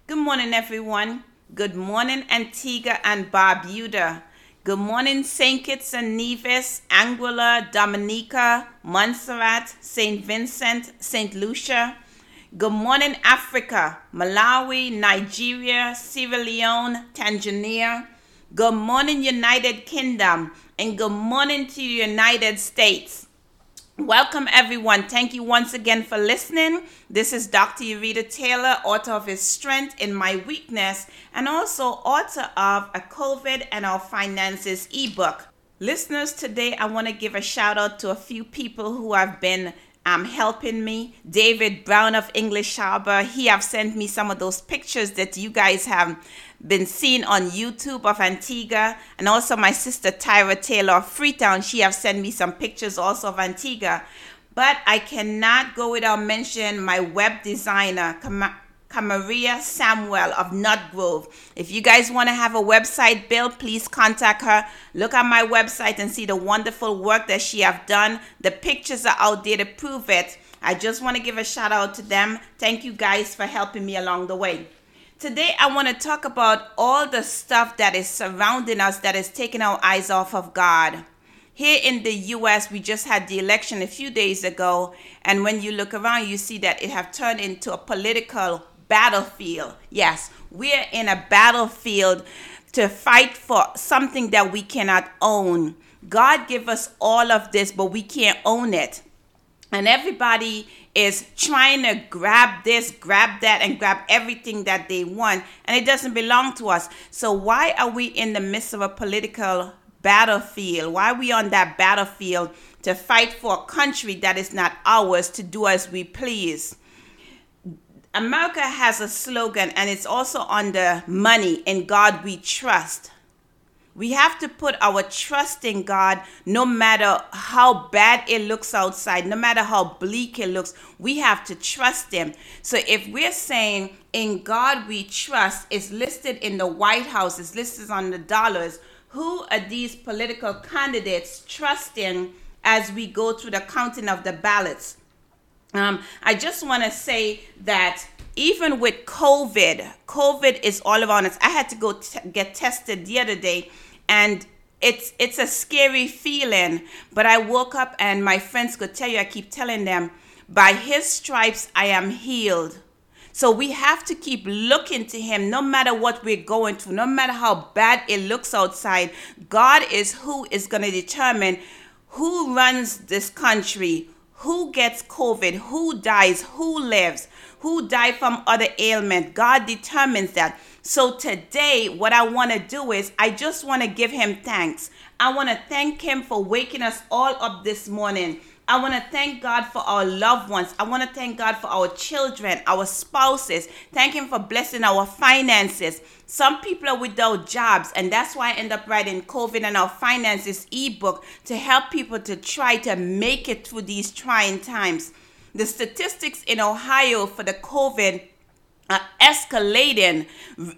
Good morning, everyone. Good morning, Antigua and Barbuda. Good morning, St. Kitts and Nevis, Anguilla, Dominica, Montserrat, St. Vincent, St. Lucia. Good morning, Africa, Malawi, Nigeria, Sierra Leone, Tanzania. Good morning, United Kingdom, and good morning to the United States. Welcome, everyone. Thank you once again for listening. This is Dr. Urita Taylor, author of His Strength in My Weakness, and also author of A COVID and Our Finances ebook. Listeners, today I want to give a shout out to a few people who have been helping me. David Brown of English Harbor, he have sent me some of those pictures that you guys have been seeing on YouTube of Antigua, and also my sister Tyra Taylor of Freetown, she have sent me some pictures also of Antigua. But I cannot go without mentioning my web designer, Kamaria Samuel of Nut Grove. If you guys want to have a website built, please contact her. Look at my website and see the wonderful work that she have done. The pictures are out there to prove it. I just want to give a shout out to them. Thank you guys for helping me along the way. Today, I want to talk about all the stuff that is surrounding us that is taking our eyes off of God. Here in the U.S., we just had the election a few days ago, and when you look around, you see that it have turned into a political battlefield. Yes, we're in a battlefield to fight for something that we cannot own. God gave us all of this, but we can't own it. And everybody is trying to grab this, grab that, and grab everything that they want. And it doesn't belong to us. So why are we in the midst of a political battlefield? Why are we on that battlefield to fight for a country that is not ours to do as we please? America has a slogan, and it's also under money. In God we trust. We have to put our trust in God no matter how bad it looks outside, no matter how bleak it looks. We have to trust Him. So if we're saying in God we trust, it's listed in the White House, it's listed on the dollars. Who are these political candidates trusting as we go through the counting of the ballots? I just want to say that even with COVID is all around us. I had to go get tested the other day, and it's a scary feeling. But I woke up, and my friends could tell you, I keep telling them, by His stripes I am healed. So we have to keep looking to Him no matter what we're going through, no matter how bad it looks outside. God is who is going to determine who runs this country, who gets COVID, who dies, who lives, who died from other ailment. God determines that. So today, what I want to do is I just want to give Him thanks. I want to thank Him for waking us all up this morning. I want to thank God for our loved ones. I want to thank God for our children, our spouses. Thank Him for blessing our finances. Some people are without jobs, and that's why I end up writing COVID and Our Finances ebook to help people to try to make it through these trying times. The statistics in Ohio for the COVID are escalating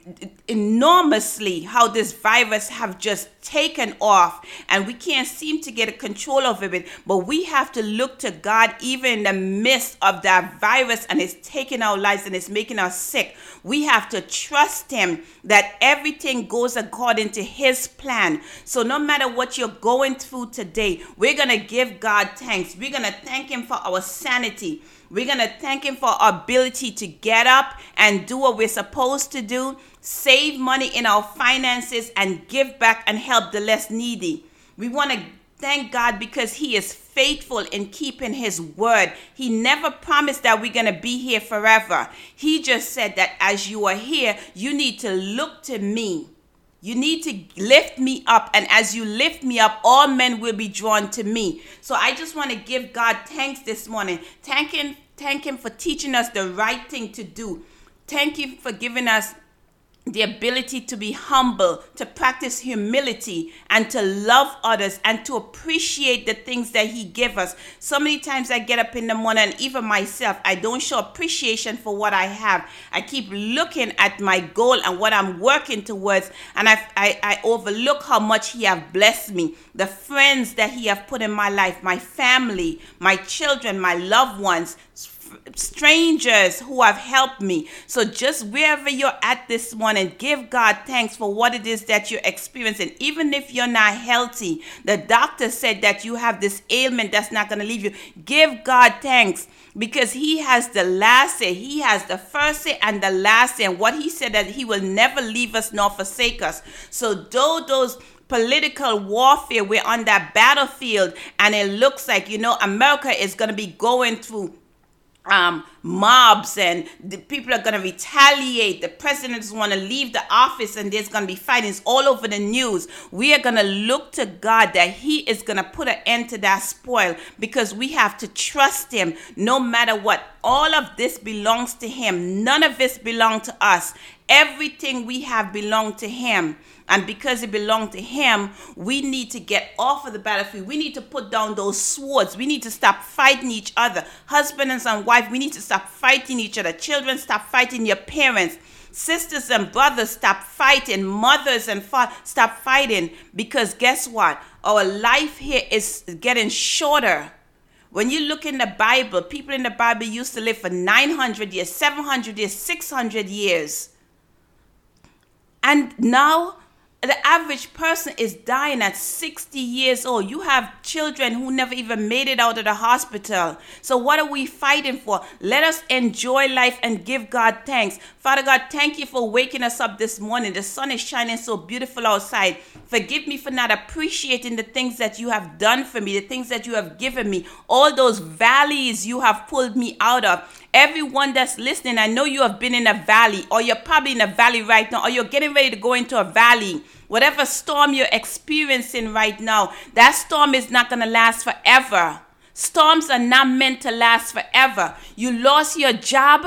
enormously, how this virus have just taken off, and we can't seem to get a control over it. But we have to look to God even in the midst of that virus, and it's taking our lives and it's making us sick. We have to trust Him that everything goes according to His plan. So no matter what you're going through today, we're going to give God thanks. We're going to thank Him for our sanity. We're going to thank Him for our ability to get up and do what we're supposed to do, save money in our finances, and give back and help the less needy. We want to thank God because He is faithful in keeping His word. He never promised that we're going to be here forever. He just said that as you are here, you need to look to me. You need to lift me up, and as you lift me up, all men will be drawn to me. So I just want to give God thanks this morning. Thank Him for teaching us the right thing to do. Thank Him for giving us the ability to be humble, to practice humility, and to love others, and to appreciate the things that He gave us. So many times I get up in the morning, and even myself, I don't show appreciation for what I have. I keep looking at my goal and what I'm working towards, and I overlook how much He have blessed me, the friends that He have put in my life, my family, my children, my loved ones, strangers who have helped me. So just wherever you're at this morning, give God thanks for what it is that you're experiencing. Even if you're not healthy, the doctor said that you have this ailment that's not going to leave you. Give God thanks, because he has the last say. He has the first say and the last say. And what he said, that he will never leave us nor forsake us. So though those political warfare, we're on that battlefield, and it looks like, America is going to be going through mobs, and the people are going to retaliate. The president doesn't want to leave the office, and there's going to be fightings all over the news. We are going to look to God that he is going to put an end to that spoil, because we have to trust him no matter what. All of this belongs to him. None of this belongs to us. Everything we have belonged to him. And because it belonged to him, we need to get off of the battlefield. We need to put down those swords. We need to stop fighting each other. Husbands and wives, we need to stop fighting each other. Children, stop fighting your parents. Sisters and brothers, stop fighting. Mothers and fathers, stop fighting. Because guess what? Our life here is getting shorter. When you look in the Bible, people in the Bible used to live for 900 years, 700 years, 600 years. And now the average person is dying at 60 years old. You have children who never even made it out of the hospital. So what are we fighting for? Let us enjoy life and give God thanks. Father God, thank you for waking us up this morning. The sun is shining so beautiful outside. Forgive me for not appreciating the things that you have done for me, the things that you have given me, all those valleys you have pulled me out of. Everyone that's listening, I know you have been in a valley, or you're probably in a valley right now, or you're getting ready to go into a valley. Whatever storm you're experiencing right now, that storm is not going to last forever. Storms are not meant to last forever. You lost your job.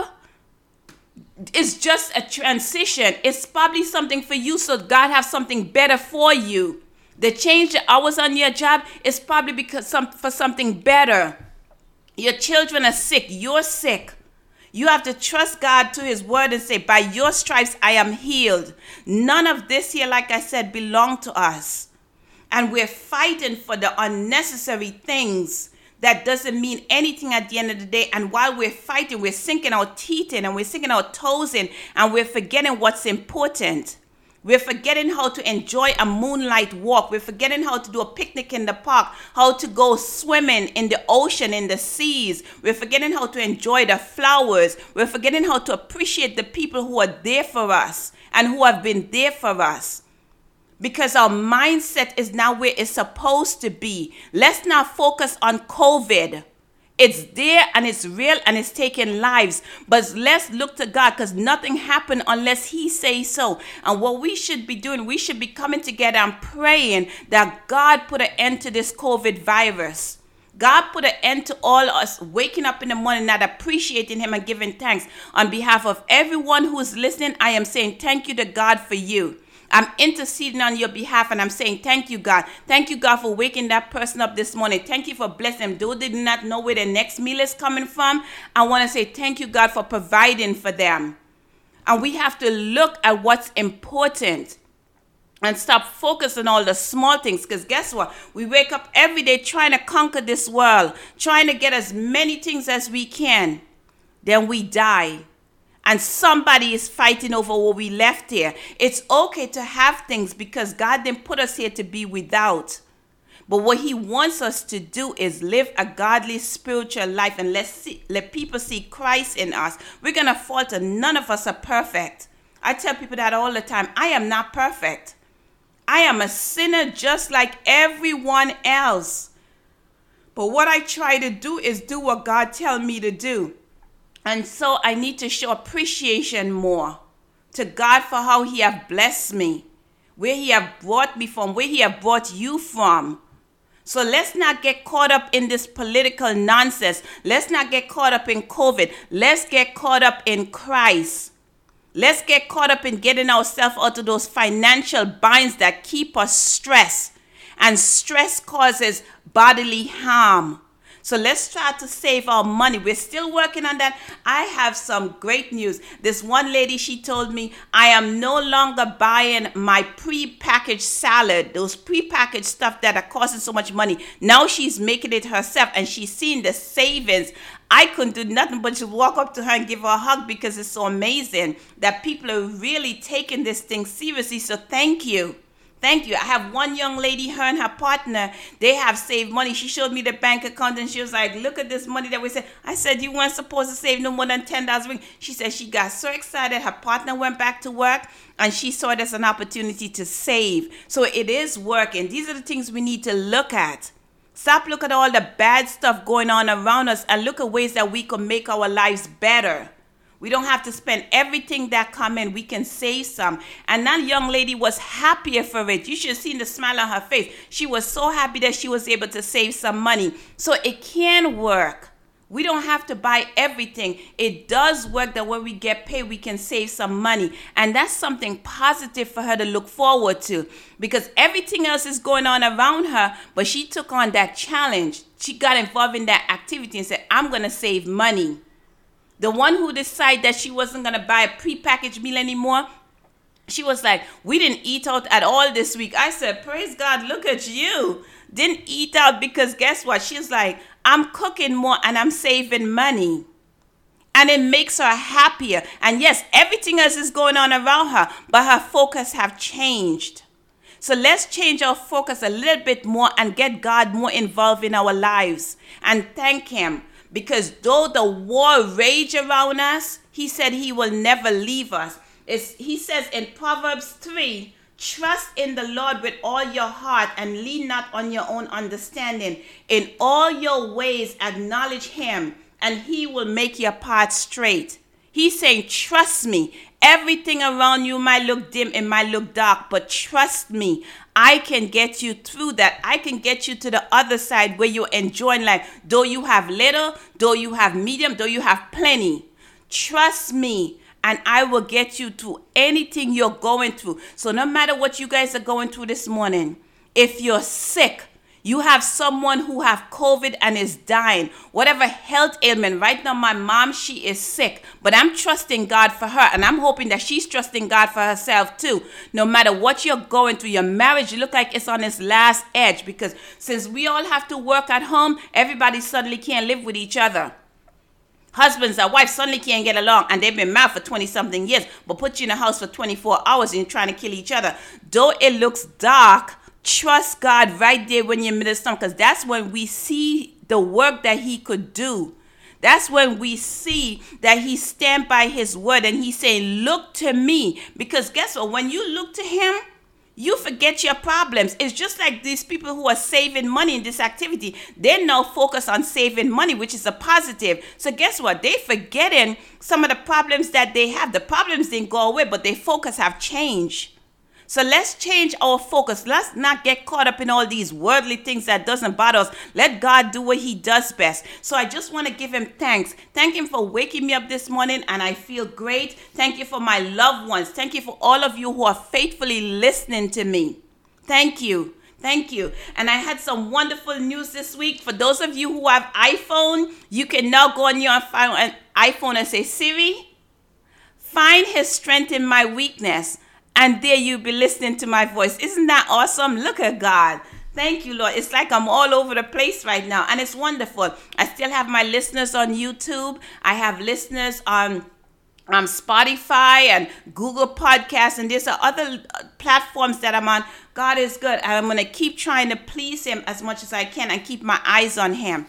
It's just a transition. It's probably something for you, so God has something better for you. The change the hours on your job is probably because for something better. Your children are sick. You're sick. You have to trust God to his word and say, by your stripes I am healed. None of this here, like I said, belong to us. And we're fighting for the unnecessary things that doesn't mean anything at the end of the day. And while we're fighting, we're sinking our teeth in and we're sinking our toes in, and we're forgetting what's important. We're forgetting how to enjoy a moonlight walk. We're forgetting how to do a picnic in the park, how to go swimming in the ocean, in the seas. We're forgetting how to enjoy the flowers. We're forgetting how to appreciate the people who are there for us and who have been there for us. Because our mindset is not where it's supposed to be. Let's not focus on COVID. It's there and it's real and it's taking lives. But let's look to God, because nothing happened unless he says so. And what we should be doing, we should be coming together and praying that God put an end to this COVID virus. God put an end to all us waking up in the morning, not appreciating him and giving thanks. On behalf of everyone who's listening, I am saying thank you to God for you. I'm interceding on your behalf, and I'm saying thank you, God. Thank you, God, for waking that person up this morning. Thank you for blessing them. Though they did not know where their next meal is coming from, I want to say thank you, God, for providing for them. And we have to look at what's important and stop focusing on all the small things. Because guess what? We wake up every day trying to conquer this world, trying to get as many things as we can. Then we die. And somebody is fighting over what we left here. It's okay to have things because God didn't put us here to be without. But what he wants us to do is live a godly spiritual life, and let people see Christ in us. We're going to falter. None of us are perfect. I tell people that all the time. I am not perfect. I am a sinner just like everyone else. But what I try to do is do what God tells me to do. And so I need to show appreciation more to God for how he have blessed me, where he have brought me from, where he have brought you from. So let's not get caught up in this political nonsense. Let's not get caught up in COVID. Let's get caught up in Christ. Let's get caught up in getting ourselves out of those financial binds that keep us stressed. And stress causes bodily harm. So let's try to save our money. We're still working on that. I have some great news. This one lady, she told me, I am no longer buying my pre-packaged salad, those pre-packaged stuff that are costing so much money. Now she's making it herself, and she's seeing the savings. I couldn't do nothing but just walk up to her and give her a hug because it's so amazing that people are really taking this thing seriously. So thank you. Thank you. I have one young lady, her and her partner, they have saved money. She showed me the bank account and she was like, look at this money that we saved. I said, you weren't supposed to save no more than $10 a week. She said she got so excited. Her partner went back to work and she saw it as an opportunity to save. So it is working. These are the things we need to look at. Stop looking at all the bad stuff going on around us and look at ways that we can make our lives better. We don't have to spend everything that come in. We can save some. And that young lady was happier for it. You should have seen the smile on her face. She was so happy that she was able to save some money. So it can work. We don't have to buy everything. It does work that when we get paid, we can save some money. And that's something positive for her to look forward to. Because everything else is going on around her, but she took on that challenge. She got involved in that activity and said, I'm going to save money. The one who decided that she wasn't going to buy a prepackaged meal anymore, she was like, we didn't eat out at all this week. I said, praise God, look at you. Didn't eat out because guess what? She's like, I'm cooking more and I'm saving money. And it makes her happier. And yes, everything else is going on around her, but her focus have changed. So let's change our focus a little bit more and get God more involved in our lives and thank him. Because though the war rage around us, he said he will never leave us. He says in Proverbs 3, trust in the Lord with all your heart and lean not on your own understanding. In all your ways acknowledge him and he will make your path straight. He's saying, trust me. Everything around you might look dim, it might look dark, but trust me, I can get you through that. I can get you to the other side where you're enjoying life. Though you have little, though you have medium, though you have plenty. Trust me, and I will get you through anything you're going through. So no matter what you guys are going through this morning, if you're sick, you have someone who have COVID and is dying, whatever health ailment. Right now, my mom, she is sick, but I'm trusting God for her. And I'm hoping that she's trusting God for herself too. No matter what you're going through, your marriage look like it's on its last edge because since we all have to work at home, everybody suddenly can't live with each other. Husbands and wives suddenly can't get along and they've been married for 20-something years, but put you in a house for 24 hours and you're trying to kill each other. Though it looks dark, trust God right there when you're in the middle of something, because that's when we see the work that he could do. That's when we see that he stand by his word and he's saying, look to me. Because guess what? When you look to him, you forget your problems. It's just like these people who are saving money in this activity. They're now focused on saving money, which is a positive. So guess what? They're forgetting some of the problems that they have. The problems didn't go away, but their focus have changed. So let's change our focus. Let's not get caught up in all these worldly things that doesn't bother us. Let God do what he does best. So I just want to give him thanks. Thank him for waking me up this morning and I feel great. Thank you for my loved ones. Thank you for all of you who are faithfully listening to me. Thank you. Thank you. And I had some wonderful news this week. For those of you who have iPhone, you can now go on your iPhone and say, Siri, find his strength in my weakness. And there you'll be listening to my voice. Isn't that awesome? Look at God. Thank you, Lord. It's like I'm all over the place right now. And it's wonderful. I still have my listeners on YouTube. I have listeners on Spotify and Google Podcasts. And there's other platforms that I'm on. God is good. I'm going to keep trying to please him as much as I can and keep my eyes on him.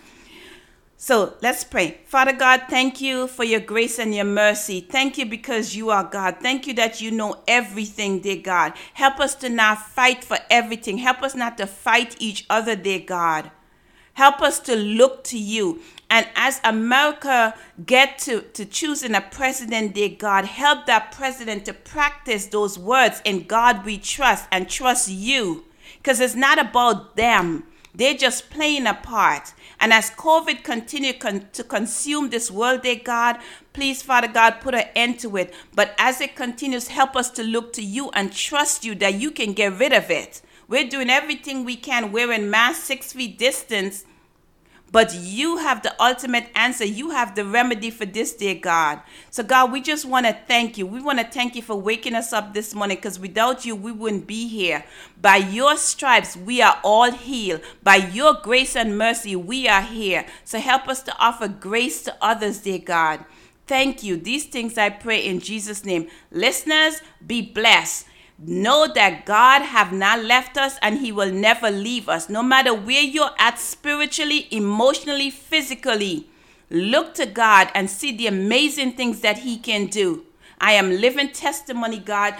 So let's pray. Father God, thank you for your grace and your mercy. Thank you because you are God. Thank you that you know everything, dear God. Help us to not fight for everything. Help us not to fight each other, dear God. Help us to look to you. And as America get to choosing a president, dear God, help that president to practice those words, in God we trust, and trust you. Because it's not about them. They're just playing a part. And as COVID continue to consume this world, dear God, please, Father God, put an end to it. But as it continues, help us to look to you and trust you that you can get rid of it. We're doing everything we can. We're in mass 6 feet distance. But you have the ultimate answer. You have the remedy for this, dear God. So, God, we just want to thank you. We want to thank you for waking us up this morning, because without you, we wouldn't be here. By your stripes, we are all healed. By your grace and mercy, we are here. So help us to offer grace to others, dear God. Thank you. These things I pray in Jesus' name. Listeners, be blessed. Know that God have not left us, and he will never leave us. No matter where you're at spiritually, emotionally, physically, look to God and see the amazing things that he can do. I am living testimony, guys,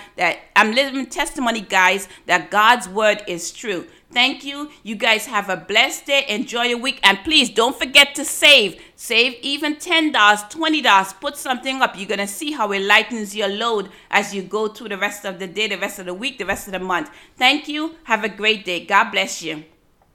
that God's word is true. Thank you. You guys have a blessed day. Enjoy your week. And please don't forget to save. Save even $10, $20. Put something up. You're going to see how it lightens your load as you go through the rest of the day, the rest of the week, the rest of the month. Thank you. Have a great day. God bless you.